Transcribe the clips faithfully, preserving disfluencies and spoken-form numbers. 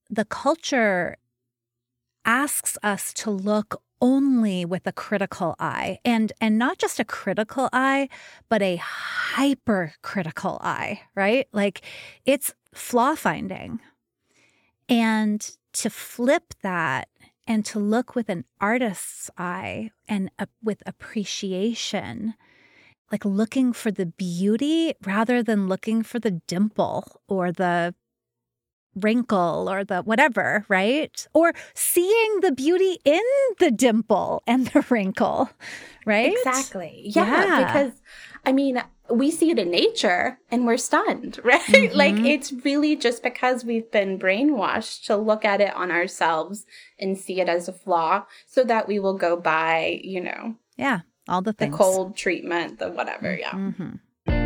the culture asks us to look only with a critical eye, and and not just a critical eye, but a hypercritical eye, right? Like it's flaw finding. And to flip that and to look with an artist's eye and uh, with appreciation, like looking for the beauty rather than looking for the dimple or the wrinkle or the whatever, right? Or seeing the beauty in the dimple and the wrinkle, right? Exactly. Yeah, Yeah. because I mean, we see it in nature and we're stunned, right? Mm-hmm. Like it's really just because we've been brainwashed to look at it on ourselves and see it as a flaw so that we will go buy, you know, yeah, all the things. The cold treatment, the whatever, yeah. Mm-hmm.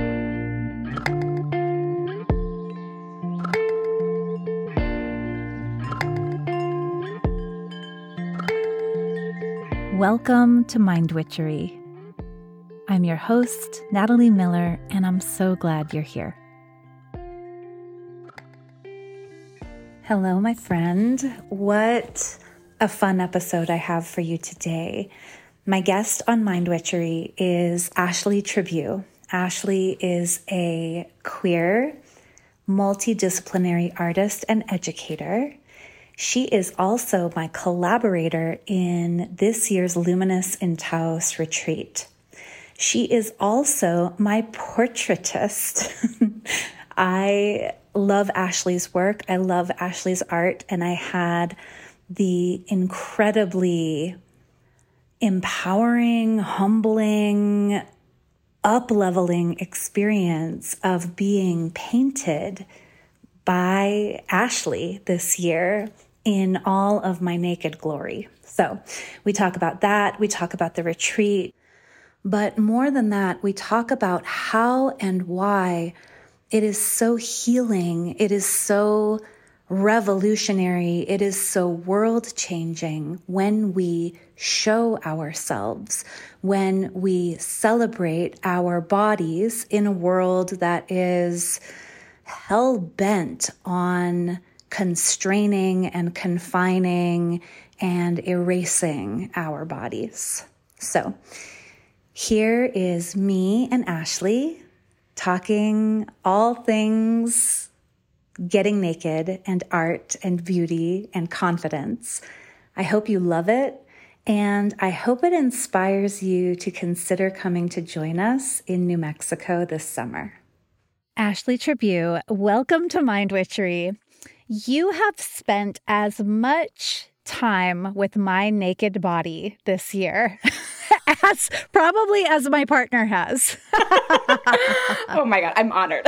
Welcome to Mind Witchery. I'm your host, Natalie Miller, and I'm so glad you're here. Hello, my friend. What a fun episode I have for you today. My guest on Mind Witchery is Ashley Tribue. Ashley is a queer, multidisciplinary artist and educator. She is also my collaborator in this year's Luminous in Taos retreat. She is also my portraitist. I love Ashley's work. I love Ashley's art, and I had the incredibly empowering, humbling, up-leveling experience of being painted by Ashley this year in all of my naked glory. So we talk about that. We talk about the retreat. But more than that, we talk about how and why it is so healing. It is so revolutionary. It is so world-changing when we show ourselves, when we celebrate our bodies in a world that is hell-bent on constraining and confining and erasing our bodies. So here is me and Ashley talking all things getting naked and art and beauty and confidence. I hope you love it, and I hope it inspires you to consider coming to join us in New Mexico this summer. Ashley Tribue, welcome to Mind Witchery. You have spent as much time with my naked body this year as probably as my partner has. Oh my God, I'm honored.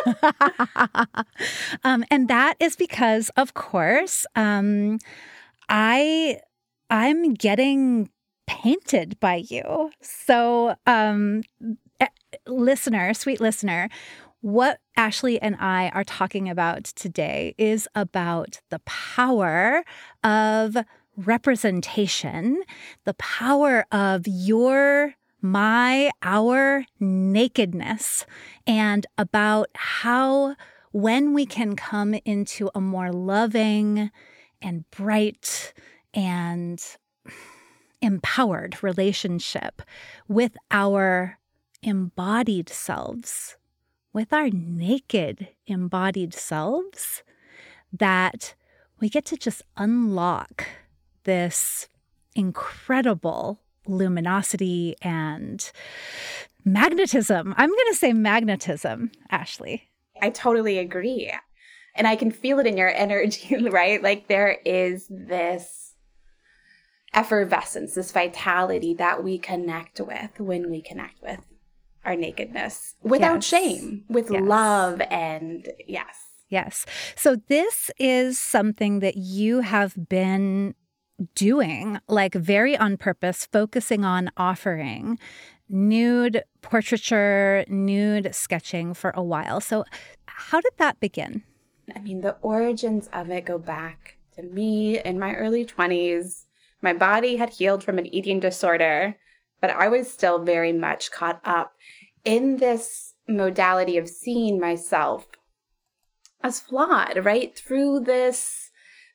um, and that is because, of course, um, I I'm getting painted by you. So, um, listener, sweet listener, what Ashley and I are talking about today is about the power of representation, the power of your, my, our nakedness, and about how when we can come into a more loving and bright and empowered relationship with our embodied selves, with our naked embodied selves, that we get to just unlock this incredible luminosity and magnetism. I'm going to say magnetism, Ashley. I totally agree. And I can feel it in your energy, right? Like there is this effervescence, this vitality that we connect with when we connect with our nakedness without yes. shame, with yes. love, and yes. Yes. So this is something that you have been doing, like very on purpose, focusing on offering nude portraiture, nude sketching for a while. So how did that begin? I mean, the origins of it go back to me in my early twenties. My body had healed from an eating disorder, but I was still very much caught up in this modality of seeing myself as flawed, right? Through this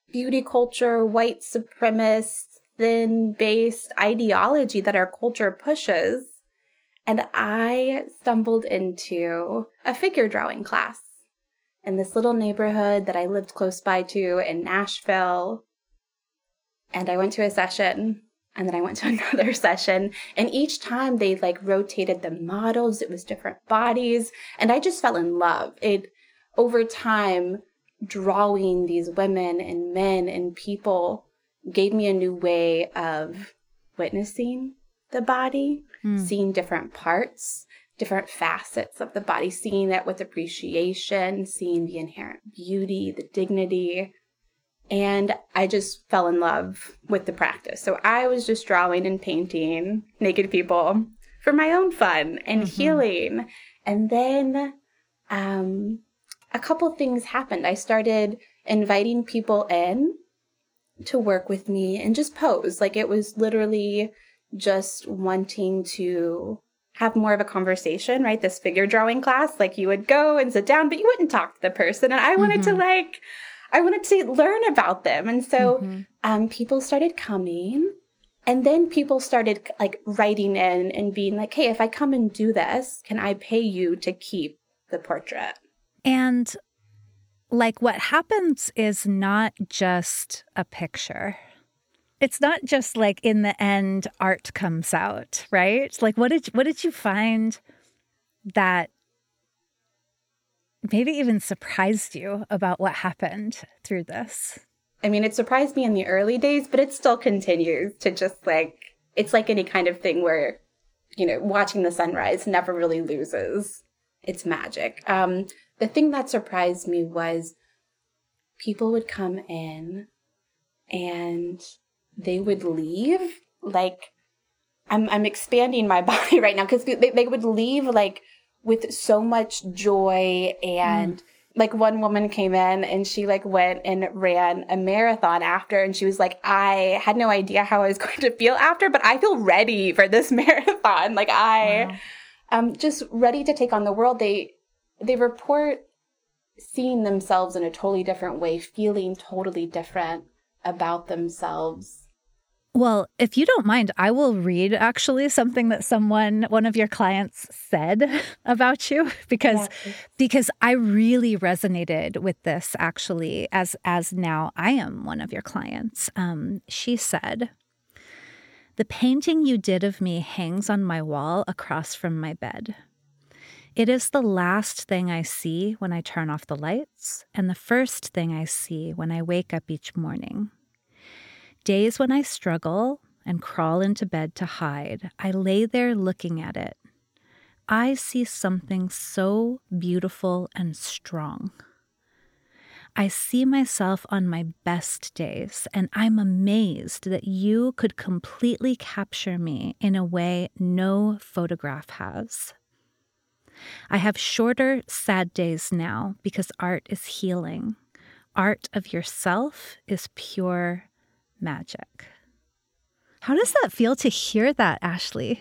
beauty culture, white supremacist, thin-based ideology that our culture pushes. And I stumbled into a figure drawing class in this little neighborhood that I lived close by to in Nashville. And I went to a session, and then I went to another session. And each time they like rotated the models. It was different bodies. And I just fell in love. It, over time, drawing these women and men and people gave me a new way of witnessing the body, mm. seeing different parts, different facets of the body, seeing it with appreciation, seeing the inherent beauty, the dignity. And I just fell in love with the practice. So I was just drawing and painting naked people for my own fun and mm-hmm. healing. And then um, a couple things happened. I started inviting people in to work with me and just pose. Like it was literally just wanting to have more of a conversation, right? This figure drawing class, like you would go and sit down, but you wouldn't talk to the person. And I wanted mm-hmm. to like... I wanted to learn about them. And so mm-hmm. um, people started coming, and then people started like writing in and being like, hey, if I come and do this, can I pay you to keep the portrait? And like what happens is not just a picture. It's not just like in the end art comes out, right? Like what did what did you find that maybe even surprised you about what happened through this? I mean, it surprised me in the early days, but it still continues to just like, it's like any kind of thing where, you know, watching the sunrise never really loses its magic. Um, the thing that surprised me was people would come in and they would leave. Like, I'm, I'm expanding my body right now because they, they would leave like with so much joy. And mm. like one woman came in and she like went and ran a marathon after. And she was like, I had no idea how I was going to feel after, but I feel ready for this marathon. Like I, wow. um, just ready to take on the world. They, they report seeing themselves in a totally different way, feeling totally different about themselves. Well, if you don't mind, I will read actually something that someone, one of your clients said about you, because yeah. because I really resonated with this actually as as now I am one of your clients. Um, she said, "The painting you did of me hangs on my wall across from my bed. It is the last thing I see when I turn off the lights and the first thing I see when I wake up each morning. Days when I struggle and crawl into bed to hide, I lay there looking at it. I see something so beautiful and strong. I see myself on my best days, and I'm amazed that you could completely capture me in a way no photograph has. I have shorter, sad days now because art is healing. Art of yourself is pure magic." How does that feel to hear that, Ashley?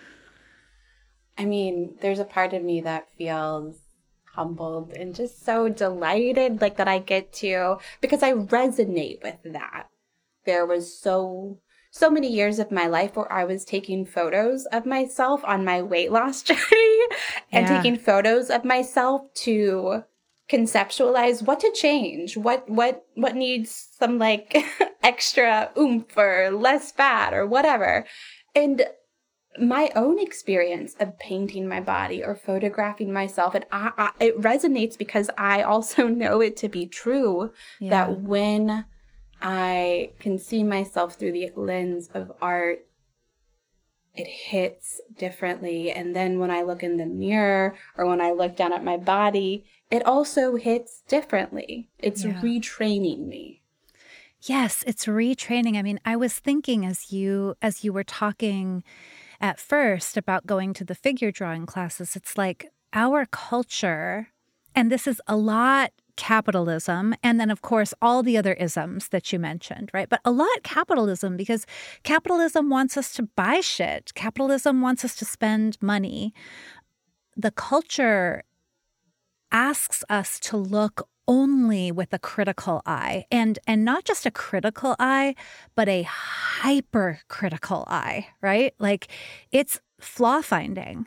I mean, there's a part of me that feels humbled and just so delighted, like that I get to, because I resonate with that. There was so, so many years of my life where I was taking photos of myself on my weight loss journey and yeah. taking photos of myself to conceptualize what to change, what what what needs some like extra oomph or less fat or whatever. And my own experience of painting my body or photographing myself, and I, I, it resonates because I also know it to be true yeah. that when I can see myself through the lens of art, it hits differently. And then when I look in the mirror or when I look down at my body, it also hits differently. It's yeah. retraining me. Yes, it's retraining. I mean, I was thinking as you as you were talking at first about going to the figure drawing classes, it's like our culture, and this is a lot capitalism, and then, of course, all the other isms that you mentioned, right? But a lot capitalism, because capitalism wants us to buy shit. Capitalism wants us to spend money. The culture asks us to look only with a critical eye, and and not just a critical eye, but a hypercritical eye, right? Like it's flaw finding.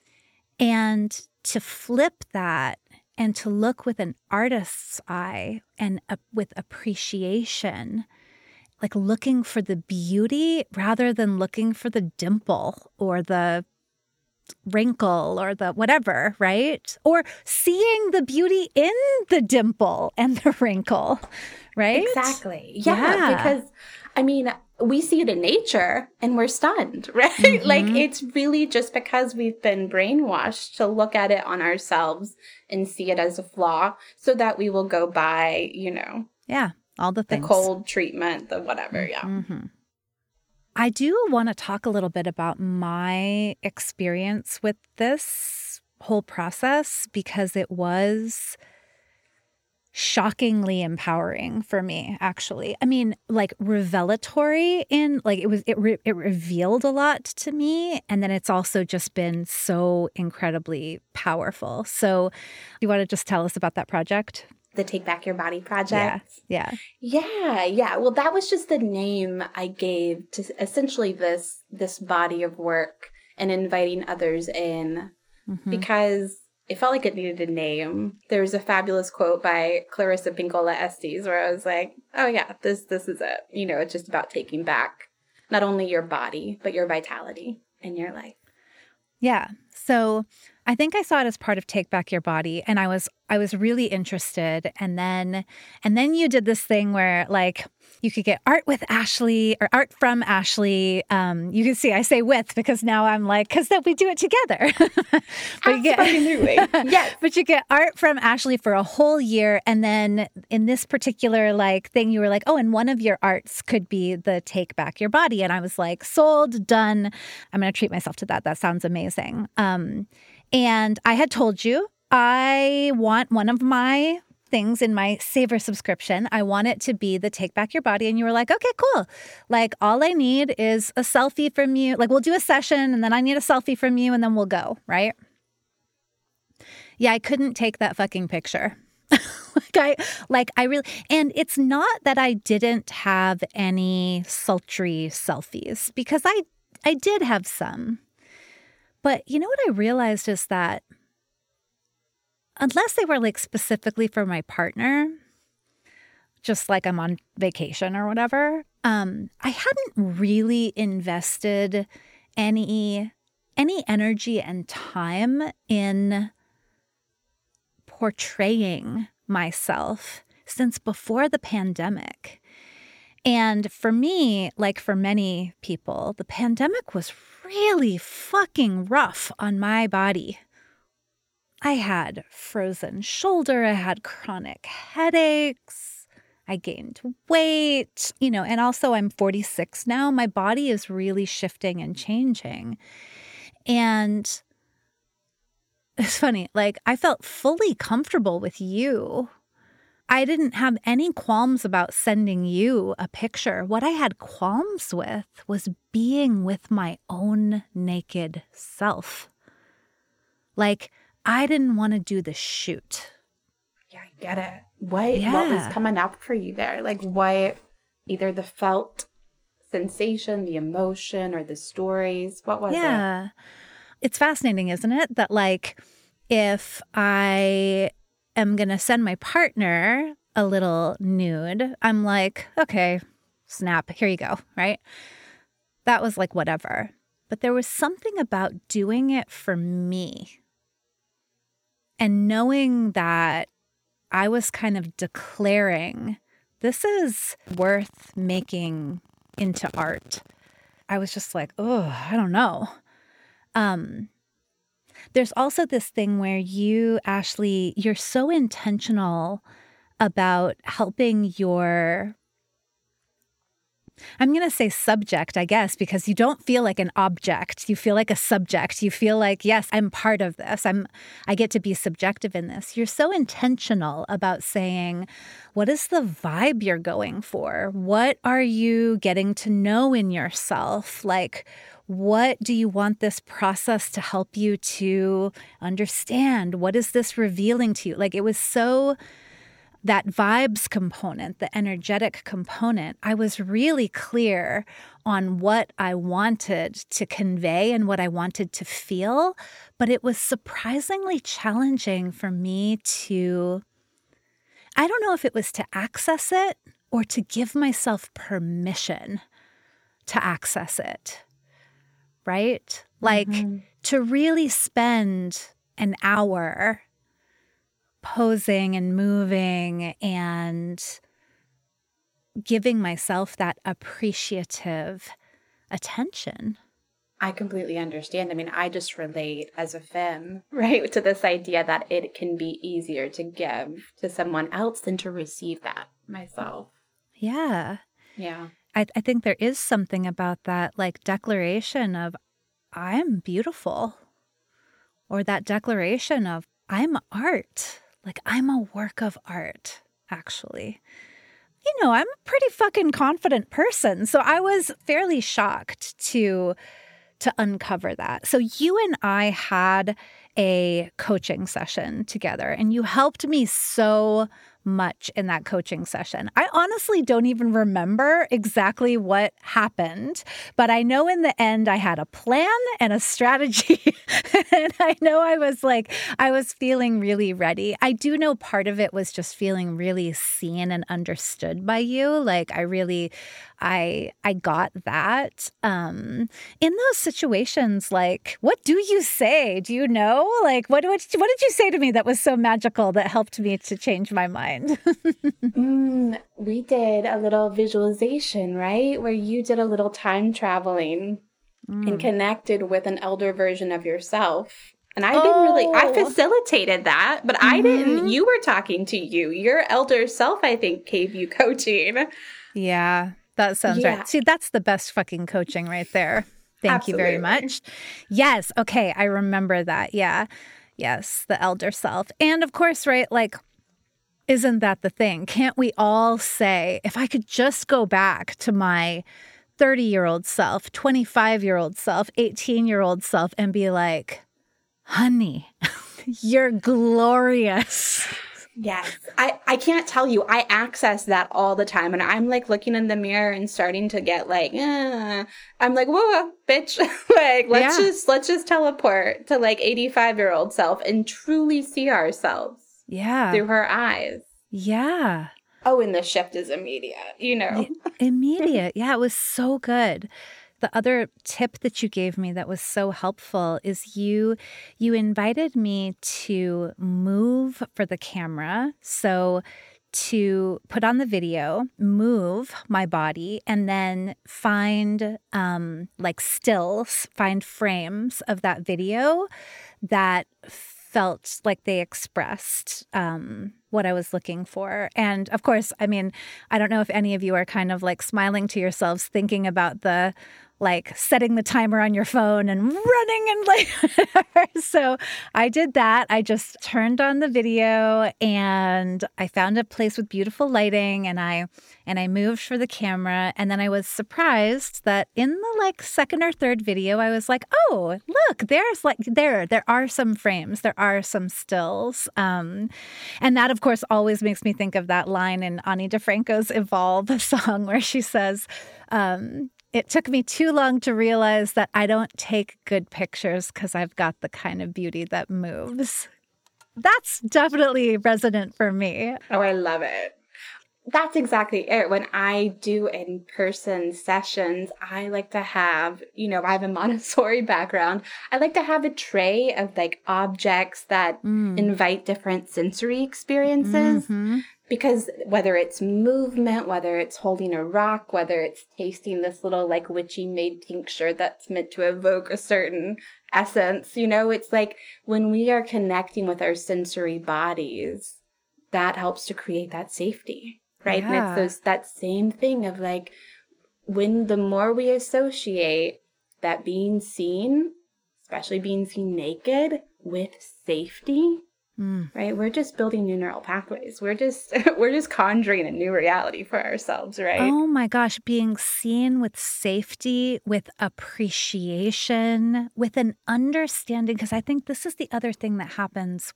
And to flip that and to look with an artist's eye and uh, with appreciation, like looking for the beauty rather than looking for the dimple or the wrinkle or the whatever, right? Or seeing the beauty in the dimple and the wrinkle, right? Exactly. Yeah, Yeah. because I mean, we see it in nature and we're stunned, right? Mm-hmm. Like it's really just because we've been brainwashed to look at it on ourselves and see it as a flaw so that we will go buy, you know, Yeah, all the the things. cold treatment, the whatever. Yeah. Mm-hmm. I do want to talk a little bit about my experience with this whole process because it was shockingly empowering for me, actually. I mean, like revelatory in like it was it re- it revealed a lot to me, and then it's also just been so incredibly powerful. So, you want to just tell us about that project? The Take Back Your Body project. Yeah. Yeah, yeah. Well, that was just the name I gave to essentially this this body of work and inviting others in Mm-hmm. because it felt like it needed a name. There was a fabulous quote by Clarissa Pinkola Estes where I was like, oh yeah, this this is it. You know, it's just about taking back not only your body, but your vitality in your life. Yeah. So I think I saw it as part of Take Back Your Body, and I was I was really interested. And then and then you did this thing where like you could get art with Ashley or art from Ashley. Um, you can see I say with because now I'm like because then we do it together. But you get, Absolutely. Yes. But you get art from Ashley for a whole year, and then in this particular like thing, you were like, oh, and one of your arts could be the Take Back Your Body, and I was like, sold, done. I'm going to treat myself to that. That sounds amazing. Um, and I had told you I want one of my things in my Savor subscription. I want it to be the Take Back Your Body. And you were like, okay, cool. Like all I need is a selfie from you. Like we'll do a session and then I need a selfie from you and then we'll go, right? Yeah, I couldn't take that fucking picture. like I like I really and it's not that I didn't have any sultry selfies because I I did have some. But you know what I realized is that unless they were like specifically for my partner, just like I'm on vacation or whatever, um, I hadn't really invested any any energy and time in portraying myself since before the pandemic. And for me, like for many people, the pandemic was really fucking rough on my body. I had frozen shoulder, I had chronic headaches, I gained weight, you know, and also I'm forty-six now. My body is really shifting and changing. And it's funny, like I felt fully comfortable with you. I didn't have any qualms about sending you a picture. What I had qualms with was being with my own naked self. Like, I didn't want to do the shoot. Yeah, I get it. What, Yeah. what was coming up for you there? Like what, either the felt sensation, the emotion, or the stories? What was it? Yeah. It's fascinating, isn't it? That like, if I am going to send my partner a little nude, I'm like, okay, snap, here you go, right? That was like whatever. But there was something about doing it for me and knowing that I was kind of declaring, this is worth making into art. I was just like, oh, I don't know. Um, there's also this thing where you, Ashley, you're so intentional about helping your, I'm going to say subject, I guess, because you don't feel like an object. You feel like a subject. You feel like, yes, I'm part of this. I'm, I get to be subjective in this. You're so intentional about saying, what is the vibe you're going for? What are you getting to know in yourself? Like, what do you want this process to help you to understand? What is this revealing to you? Like, it was so that vibes component, the energetic component, I was really clear on what I wanted to convey and what I wanted to feel. But it was surprisingly challenging for me to, I don't know if it was to access it or to give myself permission to access it, right? Like mm-hmm. to really spend an hour posing and moving and giving myself that appreciative attention. I completely understand. I mean, I just relate as a femme, right, to this idea that it can be easier to give to someone else than to receive that myself. Yeah. Yeah. I, I think there is something about that, like, declaration of, I'm beautiful, or that declaration of, I'm art. Like, I'm a work of art, actually. You know, I'm a pretty fucking confident person, so I was fairly shocked to to uncover that. So you and I had a coaching session together, and you helped me so much in that coaching session. I honestly don't even remember exactly what happened, but I know in the end I had a plan and a strategy. And I know I was like, I was feeling really ready. I do know part of it was just feeling really seen and understood by you. Like I really, I I got that. Um, in those situations, like, what do you say? Do you know? Like, what, what, what did you say to me that was so magical that helped me to change my mind? mm, we did a little visualization, right? Where you did a little time traveling mm. and connected with an elder version of yourself. And I oh. didn't really, I facilitated that, but mm-hmm. I didn't, you were talking to you. Your elder self, I think, gave you coaching. Yeah, that sounds yeah. right. See, that's the best fucking coaching right there. Thank Absolutely. You very much. Yes. Okay. I remember that. Yeah. Yes. The elder self. And of course, right, like, isn't that the thing? Can't we all say, if I could just go back to my thirty-year-old self, twenty-five-year-old self, eighteen-year-old self and be like, honey, you're glorious. Yes. I, I can't tell you. I access that all the time. And I'm like looking in the mirror and starting to get like, eh. I'm like, whoa, bitch. like, let's yeah. just, let's just teleport to like eighty-five-year-old self and truly see ourselves. Yeah. Through her eyes. Yeah. Oh, and the shift is immediate, you know. Immediate. Yeah, it was so good. The other tip that you gave me that was so helpful is you you invited me to move for the camera. So to put on the video, move my body, and then find um, like stills, find frames of that video that felt like they expressed um, what I was looking for. And of course, I mean, I don't know if any of you are kind of like smiling to yourselves thinking about the like setting the timer on your phone and running and like, so I did that. I just turned on the video and I found a place with beautiful lighting and I, and I moved for the camera. And then I was surprised that in the like second or third video, I was like, oh, look, there's like, there, there are some frames, there are some stills. Um, and that of course always makes me think of that line in Ani DeFranco's Evolve song where she says, um, it took me too long to realize that I don't take good pictures because I've got the kind of beauty that moves. That's definitely resonant for me. Oh, I love it. That's exactly it. When I do in-person sessions, I like to have, you know, I have a Montessori background. I like to have a tray of like objects that mm. invite different sensory experiences. Mm-hmm. Because whether it's movement, whether it's holding a rock, whether it's tasting this little like witchy made tincture that's meant to evoke a certain essence, you know, it's like when we are connecting with our sensory bodies, that helps to create that safety, right? Yeah. And it's those, that same thing of like, when the more we associate that being seen, especially being seen naked, with safety, Mm. right? We're just building new neural pathways. We're just we're just conjuring a new reality for ourselves, right? Oh my gosh, being seen with safety, with appreciation, with an understanding, because I think this is the other thing that happens with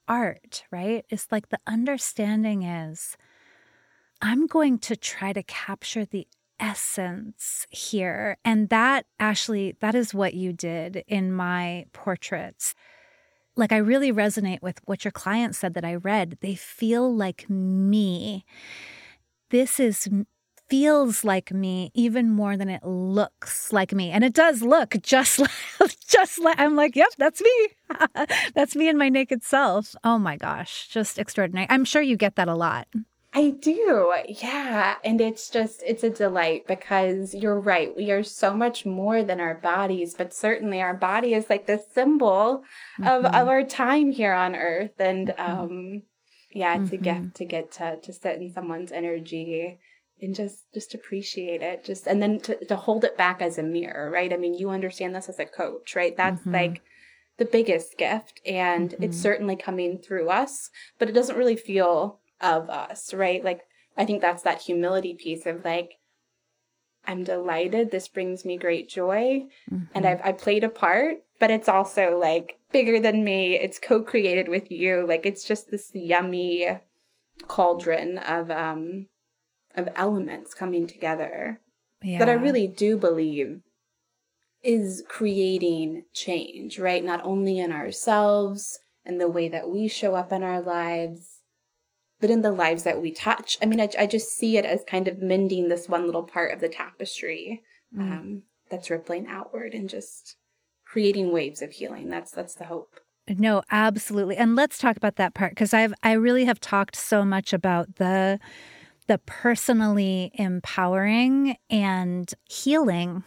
art, right? It's like the understanding is I'm going to try to capture the essence here. And that, Ashley, that is what you did in my portraits. Like, I really resonate with what your client said that I read. They feel like me. This is feels like me even more than it looks like me. And it does look just like, just like, I'm like, yep, that's me. That's me in my naked self. Oh my gosh, just extraordinary. I'm sure you get that a lot. I do. Yeah. And it's just, it's a delight because you're right. We are so much more than our bodies, but certainly our body is like the symbol mm-hmm. of, of our time here on earth. And mm-hmm. um, yeah, it's mm-hmm. a gift to get to, to sit in someone's energy and just, just appreciate it. Just, and then to, to hold it back as a mirror, right? I mean, you understand this as a coach, right? That's mm-hmm. like the biggest gift. And mm-hmm. it's certainly coming through us, but it doesn't really feel of us, right? Like, I think that's that humility piece of like, I'm delighted. This brings me great joy. Mm-hmm. And I've I played a part, but it's also like bigger than me. It's co-created with you. Like, it's just this yummy cauldron of, um, of elements coming together yeah. that I really do believe is creating change, right? Not only in ourselves and the way that we show up in our lives, but in the lives that we touch. I mean, I, I just see it as kind of mending this one little part of the tapestry mm. um, that's rippling outward and just creating waves of healing. That's that's the hope. No, absolutely. And let's talk about that part, because I've I really have talked so much about the the personally empowering and healing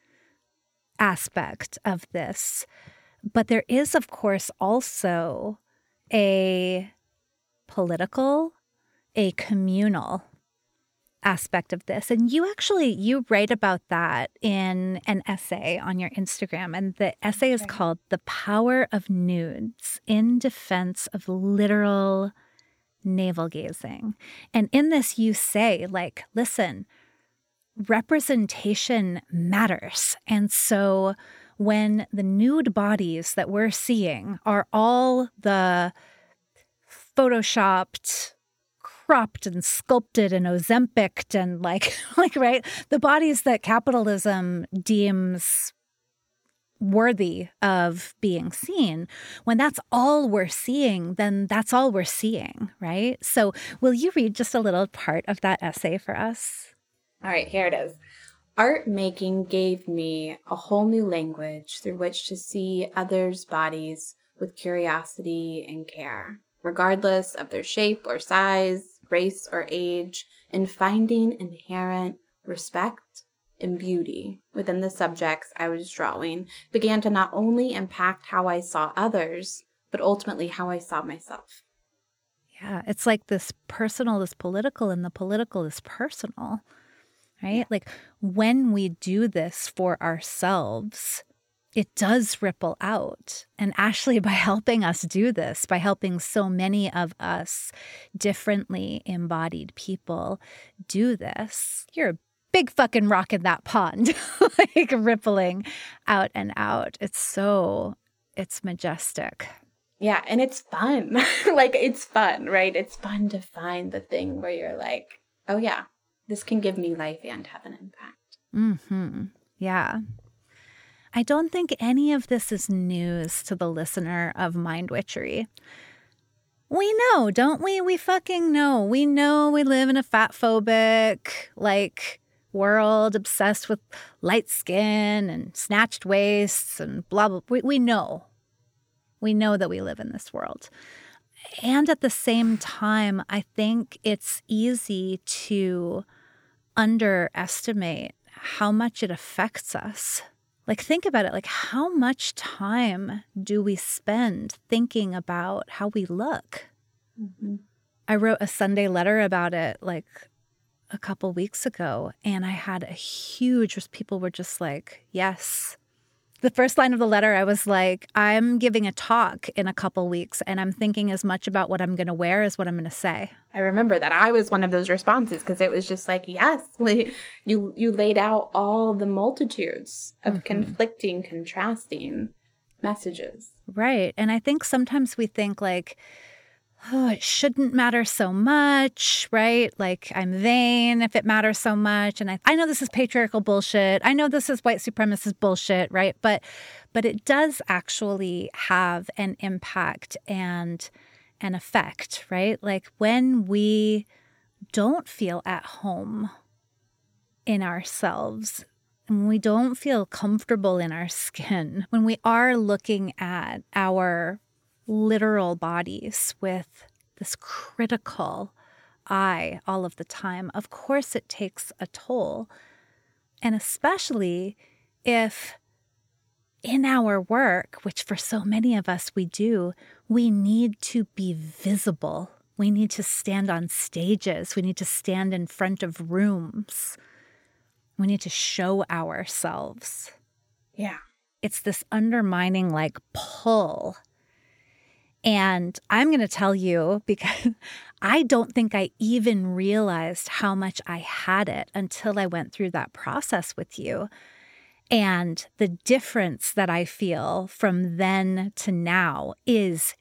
aspect of this. But there is, of course, also a political, a communal aspect of this. And you actually, you write about that in an essay on your Instagram. And the essay is called The Power of Nudes in Defense of Literal Navel Gazing. And in this, you say, like, listen, representation matters. And so when the nude bodies that we're seeing are all the photoshopped, cropped and sculpted and Ozempic and like, like, right, the bodies that capitalism deems worthy of being seen, when that's all we're seeing, then that's all we're seeing, right? So will you read just a little part of that essay for us? All right, here it is. Art making gave me a whole new language through which to see others' bodies with curiosity and care, regardless of their shape or size, race or age, and finding inherent respect and beauty within the subjects I was drawing began to not only impact how I saw others, but ultimately how I saw myself. Yeah, it's like this personal is political and the political is personal, right? Yeah. Like when we do this for ourselves, it does ripple out. And Ashley, by helping us do this, by helping so many of us differently embodied people do this, you're a big fucking rock in that pond, like rippling out and out. It's so, it's majestic. Yeah, and it's fun. Like, it's fun, right? It's fun to find the thing where you're like, oh yeah, this can give me life and have an impact. Mm-hmm. Yeah. I don't think any of this is news to the listener of Mind Witchery. We know, don't we? We fucking know. We know we live in a fat phobic, like, world obsessed with light skin and snatched waists and blah, blah. We, we know. We know that we live in this world. And at the same time, I think it's easy to underestimate how much it affects us. Like, think about it. Like, how much time do we spend thinking about how we look? Mm-hmm. I wrote a Sunday letter about it, like, a couple weeks ago, and I had a huge, people were just like, yes. The first line of the letter, I was like, I'm giving a talk in a couple weeks, and I'm thinking as much about what I'm going to wear as what I'm going to say. I remember that. I was one of those responses because it was just like, yes, you you laid out all the multitudes of mm-hmm. conflicting, contrasting messages. Right. And I think sometimes we think like, oh, it shouldn't matter so much, right? Like I'm vain if it matters so much. And I, I know this is patriarchal bullshit. I know this is white supremacist bullshit, right? But but it does actually have an impact and an effect, right? Like when we don't feel at home in ourselves, when we don't feel comfortable in our skin, when we are looking at our literal bodies with this critical eye all of the time, of course it takes a toll. And especially if in our work, which for so many of us we do, we need to be visible. We need to stand on stages. We need to stand in front of rooms. We need to show ourselves. Yeah. It's this undermining like pull. And I'm going to tell you, because I don't think I even realized how much I had it until I went through that process with you. And the difference that I feel from then to now is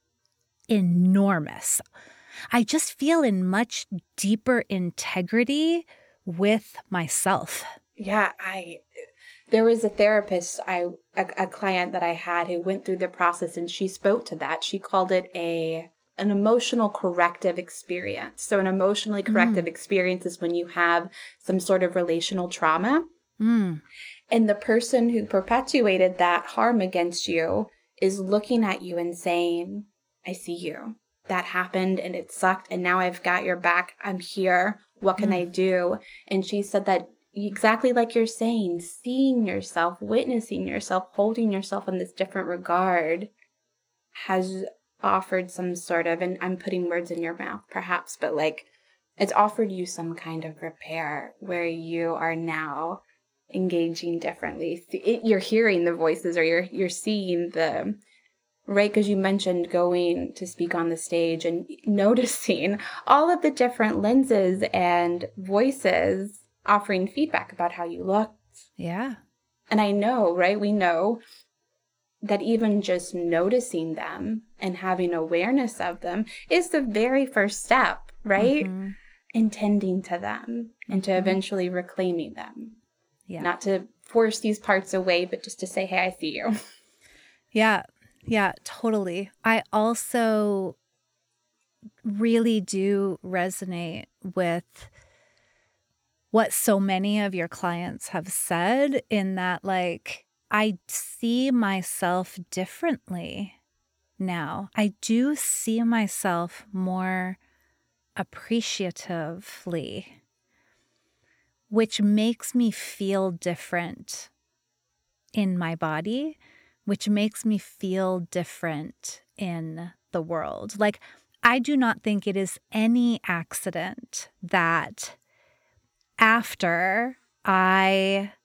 enormous. I just feel in much deeper integrity with myself. Yeah, I there was a therapist, I a, a client that I had who went through the process, and she spoke to that. She called it a an emotional corrective experience. So an emotionally corrective mm. experience is when you have some sort of relational trauma. Mm. And the person who perpetuated that harm against you is looking at you and saying, I see you. That happened and it sucked. And now I've got your back. I'm here. What can mm. I do? And she said that exactly like you're saying, seeing yourself, witnessing yourself, holding yourself in this different regard has offered some sort of, and I'm putting words in your mouth perhaps, but like it's offered you some kind of repair where you are now engaging differently. You're hearing the voices, or you're you're seeing the, right? Because you mentioned going to speak on the stage and noticing all of the different lenses and voices offering feedback about how you looked. Yeah. And I know, right? We know that even just noticing them and having awareness of them is the very first step, right? Mm-hmm. Intending to them and mm-hmm. to eventually reclaiming them. Yeah. Not to force these parts away, but just to say, hey, I see you. Yeah. Yeah, totally. I also really do resonate with what so many of your clients have said, in that, like, I see myself differently now. I do see myself more appreciatively, which makes me feel different in my body, which makes me feel different in the world. Like, I do not think it is any accident that after I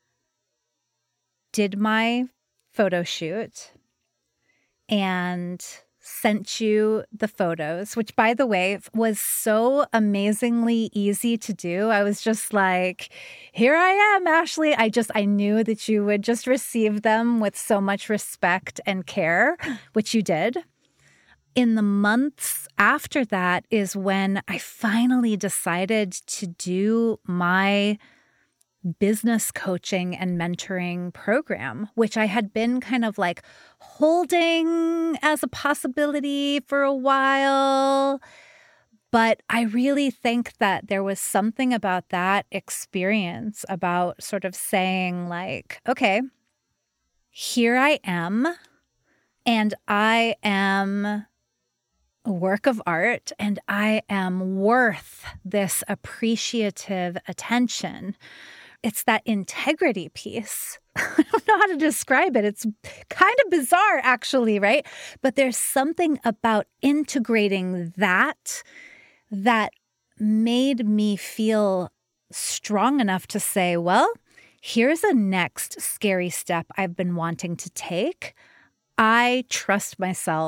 did my photo shoot and sent you the photos, which, by the way, was so amazingly easy to do. I was just like, here I am, Ashley. I just, I knew that you would just receive them with so much respect and care, which you did. In the months after that is when I finally decided to do my business coaching and mentoring program, which I had been kind of like holding as a possibility for a while. But I really think that there was something about that experience, about sort of saying like, okay, here I am, and I am a work of art, and I am worth this appreciative attention. It's that integrity piece. I don't know how to describe it. It's kind of bizarre, actually, right? But there's something about integrating that that made me feel strong enough to say, well, here's a next scary step I've been wanting to take. I trust myself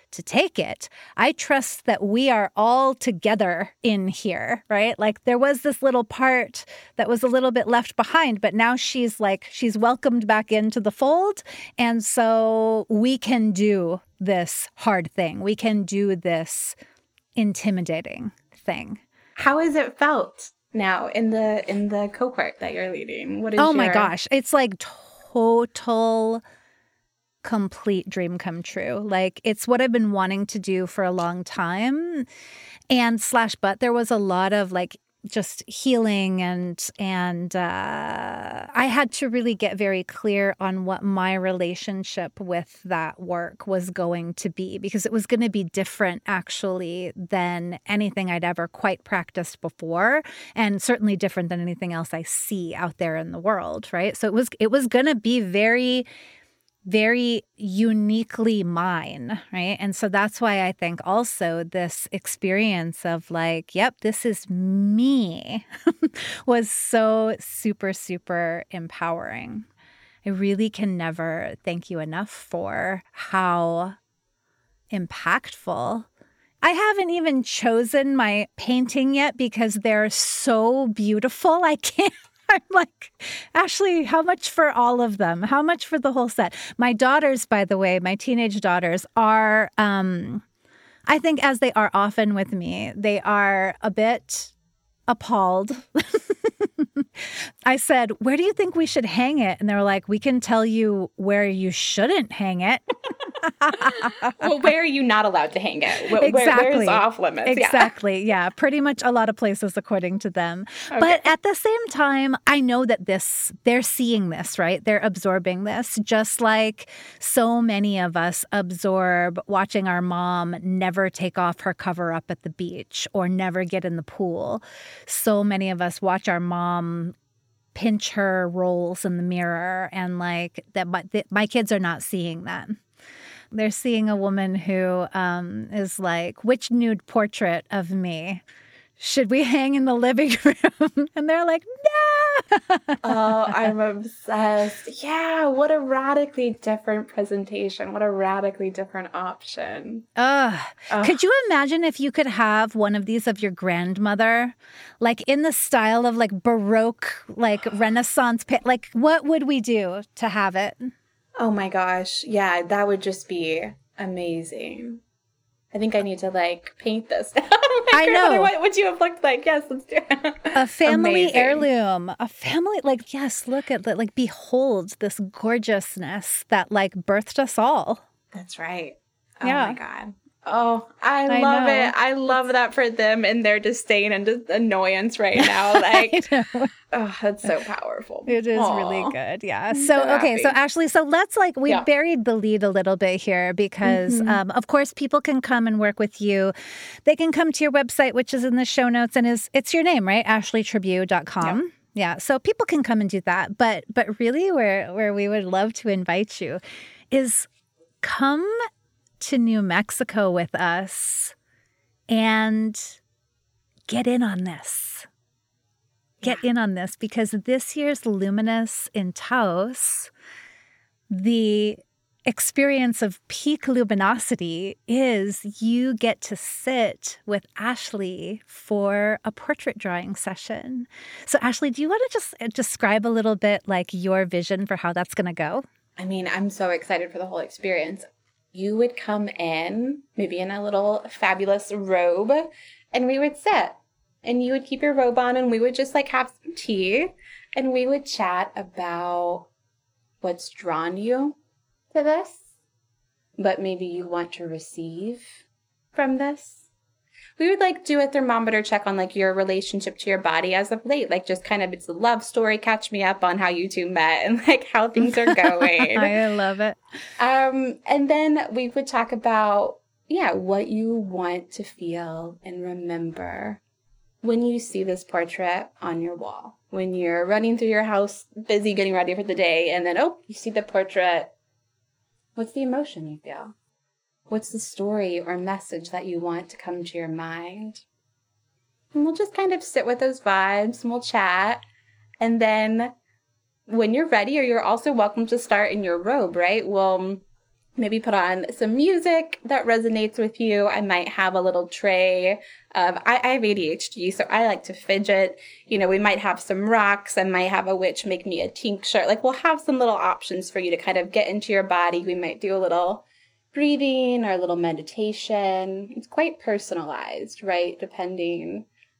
to take it. I trust that we are all together in here, right? Like there was this little part that was a little bit left behind, but now she's like, she's welcomed back into the fold. And so we can do this hard thing. We can do this intimidating thing. How has it felt now in the in the cohort that you're leading? What is Oh my your... gosh. It's like total, complete dream come true. Like it's what I've been wanting to do for a long time. And slash, but there was a lot of like just healing and and uh, I had to really get very clear on what my relationship with that work was going to be, because it was going to be different actually than anything I'd ever quite practiced before, and certainly different than anything else I see out there in the world, right? So it was it was going to be very very uniquely mine, right? And so that's why I think also this experience of like, yep, this is me was so super, super empowering. I really can never thank you enough for how impactful. I haven't even chosen my painting yet because they're so beautiful. I can't. I'm like, Ashley, how much for all of them? How much for the whole set? My daughters, by the way, my teenage daughters are, um, I think as they are often with me, they are a bit appalled. I said, where do you think we should hang it? And they were like, we can tell you where you shouldn't hang it. Well, where are you not allowed to hang it? Where, exactly. Where's off limits? Exactly. Yeah. yeah. Pretty much a lot of places according to them. Okay. But at the same time, I know that this, they're seeing this, right? They're absorbing this, just like so many of us absorb watching our mom never take off her cover up at the beach or never get in the pool. So many of us watch our mom pinch her rolls in the mirror, and like that, but th- my kids are not seeing that. They're seeing a woman who um, is like, which nude portrait of me should we hang in the living room? And they're like, no. Oh, I'm obsessed. Yeah, what a radically different presentation. What a radically different option. Ugh. Ugh. Could you imagine if you could have one of these of your grandmother, like in the style of like Baroque, like Renaissance, like what would we do to have it? Oh my gosh. Yeah, that would just be amazing. I think I need to like paint this. I know. What would you have looked like? Yes, let's do it. A family amazing. Heirloom. A family, like, yes, look at that. Like, behold this gorgeousness that like birthed us all. That's right. Oh yeah. my God. Oh, I, I love know. it. I love that for them and their disdain and just annoyance right now. Like, oh, that's so powerful. It is Aww. Really good. Yeah. I'm So, so okay. happy. So, Ashley, so let's like, we yeah. buried the lead a little bit here because, mm-hmm. um, of course, people can come and work with you. They can come to your website, which is in the show notes, and is it's your name, right? ashley tribute dot com. Yep. Yeah. So people can come and do that. But, but really where, where we would love to invite you is come to New Mexico with us and get in on this. Get yeah. in on this because this year's Luminous in Taos, the experience of peak luminosity is you get to sit with Ashley for a portrait drawing session. So Ashley, do you want to just describe a little bit like your vision for how that's going to go? I mean, I'm so excited for the whole experience. You would come in, maybe in a little fabulous robe, and we would sit. And you would keep your robe on, and we would just like have some tea, and we would chat about what's drawn you to this, but maybe you want to receive from this. We would like do a thermometer check on like your relationship to your body as of late, like just kind of it's a love story, catch me up on how you two met and like how things are going. I love it. Um, and then we would talk about, yeah, what you want to feel and remember when you see this portrait on your wall, when you're running through your house, busy getting ready for the day, and then, oh, you see the portrait. What's the emotion you feel? What's the story or message that you want to come to your mind? And we'll just kind of sit with those vibes and we'll chat. And then when you're ready, or you're also welcome to start in your robe, right? We'll maybe put on some music that resonates with you. I might have a little tray of, I, I have A D H D, so I like to fidget. You know, we might have some rocks. I might have a witch make me a tincture. Like, we'll have some little options for you to kind of get into your body. We might do a little breathing or a little meditation. It's quite personalized, right? Depending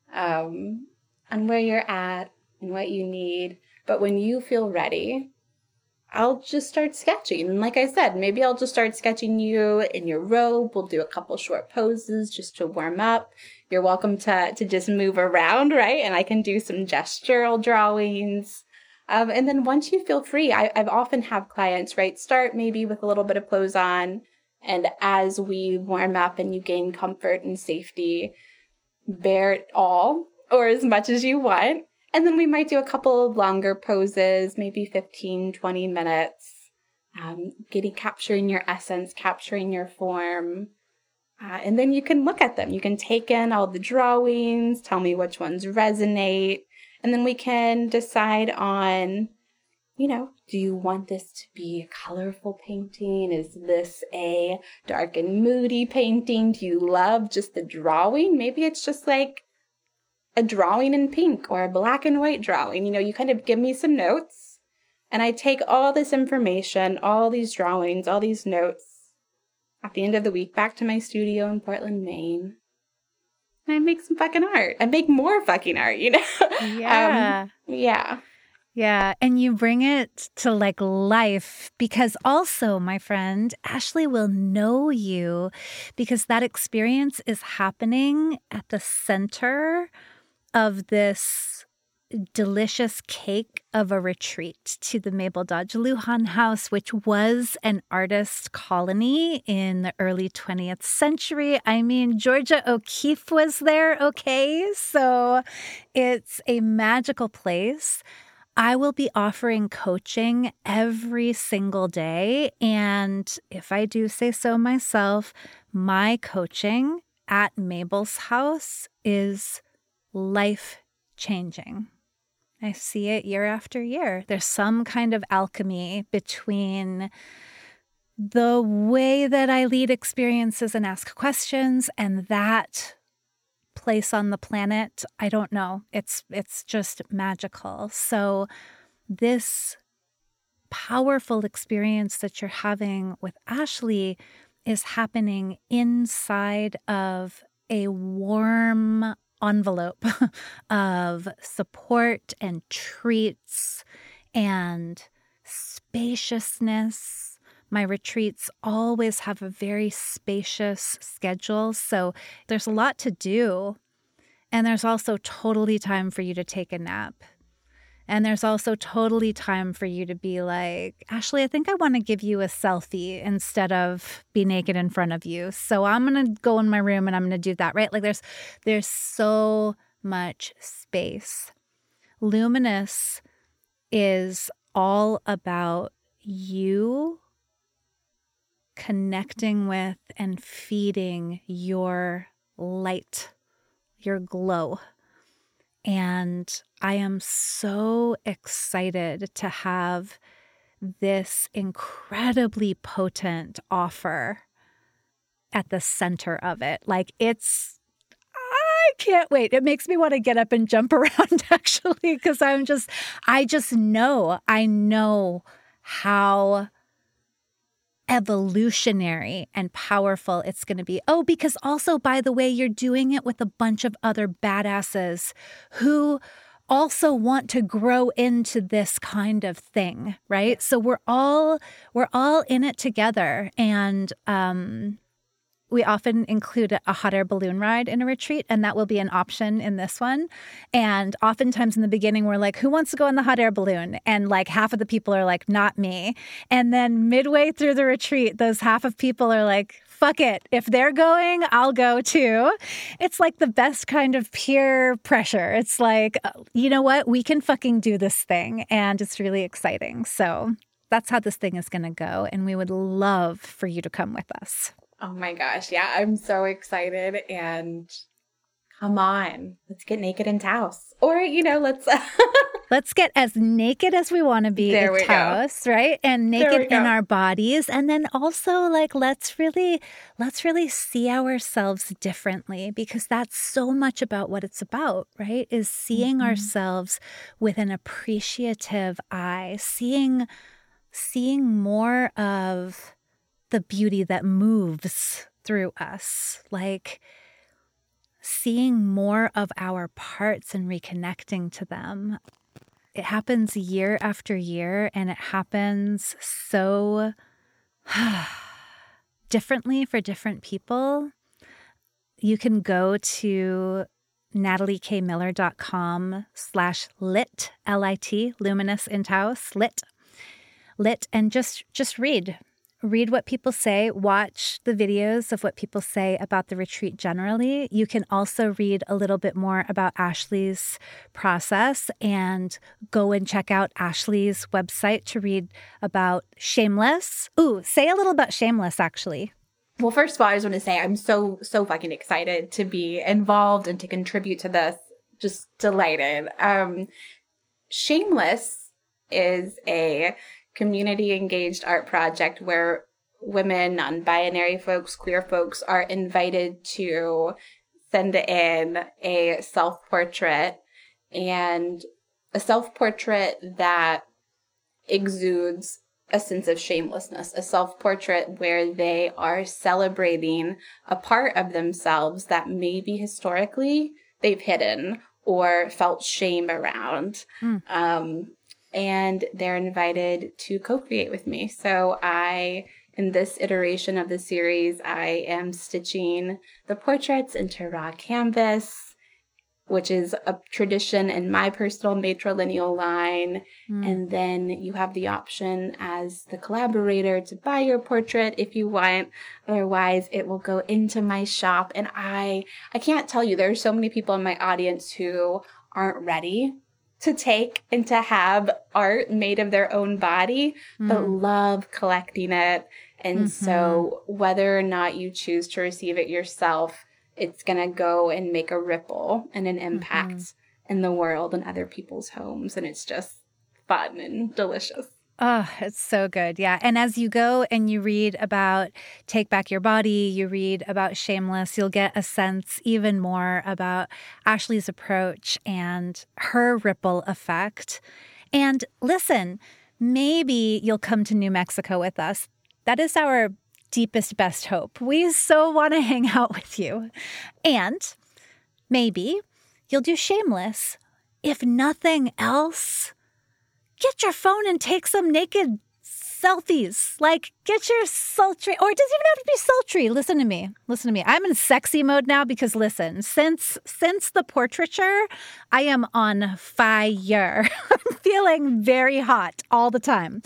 um, on where you're at and what you need. But when you feel ready, I'll just start sketching. And like I said, maybe I'll just start sketching you in your robe. We'll do a couple short poses just to warm up. You're welcome to, to just move around, right? And I can do some gestural drawings. Um, and then once you feel free, I, I've often have clients, right, start maybe with a little bit of clothes on. And as we warm up and you gain comfort and safety, bear it all or as much as you want. And then we might do a couple of longer poses, maybe fifteen, twenty minutes, um, getting, capturing your essence, capturing your form. Uh, and then you can look at them. You can take in all the drawings, tell me which ones resonate. And then we can decide on, you know, do you want this to be a colorful painting? Is this a dark and moody painting? Do you love just the drawing? Maybe it's just like a drawing in pink or a black and white drawing. You know, you kind of give me some notes and I take all this information, all these drawings, all these notes at the end of the week back to my studio in Portland, Maine. And I make some fucking art. I make more fucking art, you know? Yeah. um, yeah. Yeah. And you bring it to like life because also, my friend, Ashley will know you because that experience is happening at the center of this delicious cake of a retreat to the Mabel Dodge Lujan House, which was an artist colony in the early twentieth century. I mean, Georgia O'Keeffe was there, okay? So it's a magical place. I will be offering coaching every single day. And if I do say so myself, my coaching at Mabel's house is life-changing. I see it year after year. There's some kind of alchemy between the way that I lead experiences and ask questions and that place on the planet. I don't know. It's it's just magical. So this powerful experience that you're having with Ashley is happening inside of a warm envelope of support and treats and spaciousness. My retreats always have a very spacious schedule, so there's a lot to do. And there's also totally time for you to take a nap. And there's also totally time for you to be like, Ashley, I think I want to give you a selfie instead of be naked in front of you. So I'm going to go in my room and I'm going to do that, right? Like there's there's so much space. Luminous is all about you connecting with and feeding your light, your glow. And I am so excited to have this incredibly potent offer at the center of it. Like it's, I can't wait. It makes me want to get up and jump around actually, because I'm just, I just know, I know how evolutionary and powerful it's going to be. Oh, because also, by the way, you're doing it with a bunch of other badasses who also want to grow into this kind of thing, right? So we're all we're all in it together. And um, we often include a hot air balloon ride in a retreat, and that will be an option in this one. And oftentimes in the beginning, we're like, who wants to go on the hot air balloon? And like half of the people are like, not me. And then midway through the retreat, those half of people are like, fuck it. If they're going, I'll go too. It's like the best kind of peer pressure. It's like, you know what? We can fucking do this thing. And it's really exciting. So that's how this thing is going to go. And we would love for you to come with us. Oh my gosh. Yeah, I'm so excited. And come on, let's get naked in Taos. Or, you know, let's Let's get as naked as we want to be There at we go. Taos, right? And There we naked in go. our bodies. And then also like let's really let's really see ourselves differently, because that's so much about what it's about, right? Is seeing Mhm. ourselves with an appreciative eye, seeing seeing more of the beauty that moves through us, like seeing more of our parts and reconnecting to them. It happens year after year, and it happens so differently for different people. You can go to nataliekmiller.com slash lit, L I T, luminous in Taos, lit, lit, and just, just read. Read what people say, watch the videos of what people say about the retreat generally. You can also read a little bit more about Ashley's process and go and check out Ashley's website to read about Shameless. Ooh, say a little about Shameless, actually. Well, first of all, I just want to say I'm so, so fucking excited to be involved and to contribute to this. Just delighted. Um, Shameless is a community-engaged art project where women, non-binary folks, queer folks are invited to send in a self-portrait, and a self-portrait that exudes a sense of shamelessness, a self-portrait where they are celebrating a part of themselves that maybe historically they've hidden or felt shame around. Mm. Um, and they're invited to co-create with me. So I, in this iteration of the series, I am stitching the portraits into raw canvas, which is a tradition in my personal matrilineal line. Mm. And then you have the option as the collaborator to buy your portrait if you want. Otherwise, it will go into my shop. And I, I can't tell you, there are so many people in my audience who aren't ready to take and to have art made of their own body, mm. but love collecting it. And mm-hmm. so whether or not you choose to receive it yourself, it's going to go and make a ripple and an impact mm-hmm. in the world and other people's homes. And it's just fun and delicious. Oh, it's so good. Yeah. And as you go and you read about Take Back Your Body, you read about Shameless, you'll get a sense even more about Ashley's approach and her ripple effect. And listen, maybe you'll come to New Mexico with us. That is our deepest, best hope. We so want to hang out with you. And maybe you'll do Shameless. If nothing else, get your phone and take some naked selfies. Like, get your sultry, or it doesn't even have to be sultry. Listen to me. Listen to me. I'm in sexy mode now because, listen, since since the portraiture, I am on fire. I'm feeling very hot all the time.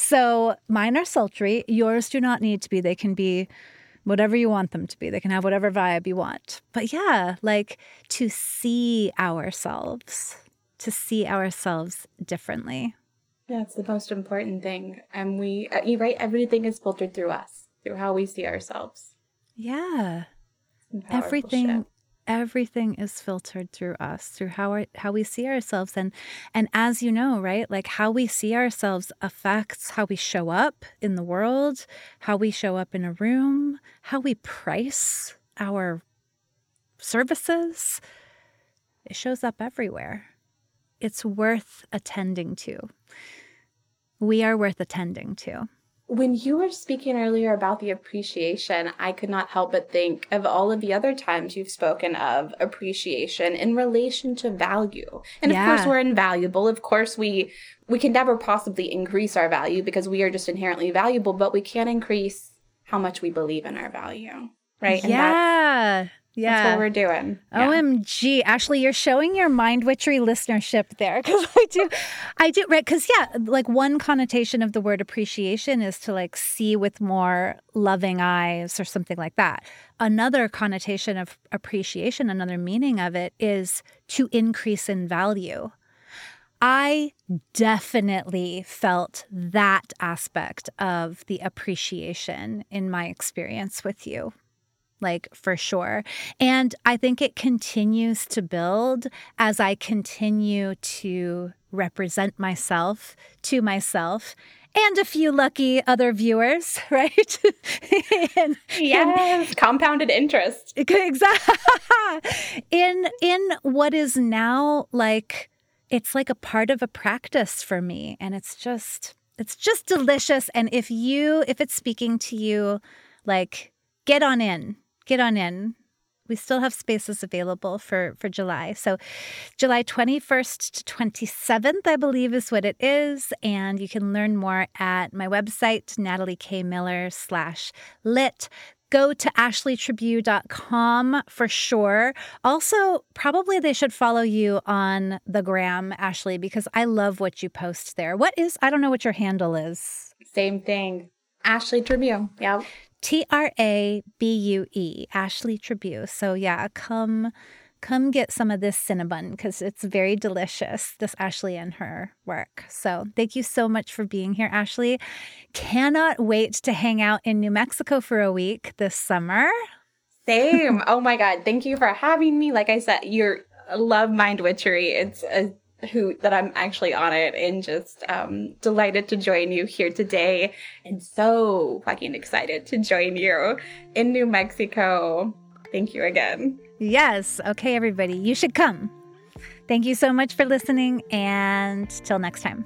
So mine are sultry. Yours do not need to be. They can be whatever you want them to be. They can have whatever vibe you want. But yeah, like to see ourselves, to see ourselves differently. Yeah, it's the most important thing. And we, uh, you're right, everything is filtered through us, through how we see ourselves. Yeah. Everything shit. Everything is filtered through us, through how our, how we see ourselves. And and as you know, right, like how we see ourselves affects how we show up in the world, how we show up in a room, how we price our services. It shows up everywhere. It's worth attending to. We are worth attending to. When you were speaking earlier about the appreciation, I could not help but think of all of the other times you've spoken of appreciation in relation to value. And yeah. of course, we're invaluable. Of course, we we can never possibly increase our value because we are just inherently valuable, but we can increase how much we believe in our value, right? And yeah. That's, Yeah. That's what we're doing. Yeah. O M G, Ashley, you're showing your Mind Witchery listenership there. Because I do, I do, right? Because yeah, like one connotation of the word appreciation is to like see with more loving eyes or something like that. Another connotation of appreciation, another meaning of it is to increase in value. I definitely felt that aspect of the appreciation in my experience with you. Like, for sure. And I think it continues to build as I continue to represent myself to myself and a few lucky other viewers, right? and, yes, and, compounded interest. Exactly. in in what is now like, it's like a part of a practice for me, and it's just it's just delicious. And if you if it's speaking to you, like, get on in, get on in. We still have spaces available for, for July. So July twenty-first to twenty-seventh, I believe, is what it is. And you can learn more at my website, Natalie K. Miller slash lit. Go to ashley tribune dot com for sure. Also, probably they should follow you on the gram, Ashley, because I love what you post there. What is, I don't know what your handle is. Same thing. Ashley Tribune. Yeah. T R A B U E, Ashley Tribune. So yeah, come come get some of this Cinnabon because it's very delicious, this Ashley and her work. So thank you so much for being here, Ashley. Cannot wait to hang out in New Mexico for a week this summer. Same. Oh my God. Thank you for having me. Like I said, you love Mind Witchery. It's a hoot that I'm actually on it, and just um, delighted to join you here today, and so fucking excited to join you in New Mexico. Thank you again. Yes. Okay, everybody, you should come. Thank you so much for listening, and till next time.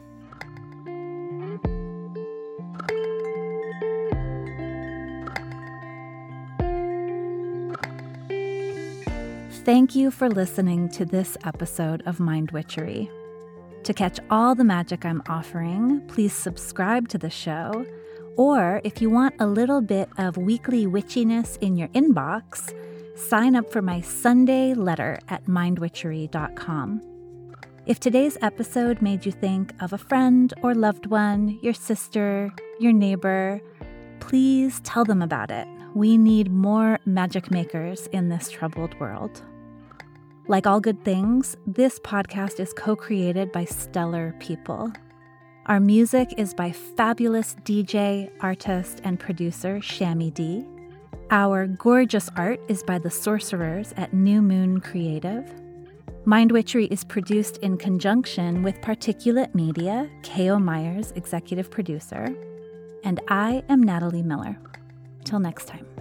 Thank you for listening to this episode of Mind Witchery. To catch all the magic I'm offering, please subscribe to the show. Or if you want a little bit of weekly witchiness in your inbox, sign up for my Sunday letter at mind witchery dot com. If today's episode made you think of a friend or loved one, your sister, your neighbor, please tell them about it. We need more magic makers in this troubled world. Like all good things, this podcast is co-created by stellar people. Our music is by fabulous D J, artist, and producer Shammy D. Our gorgeous art is by the Sorcerers at New Moon Creative. Mind Witchery is produced in conjunction with Particulate Media, K O. Myers, executive producer. And I am Natalie Miller. Till next time.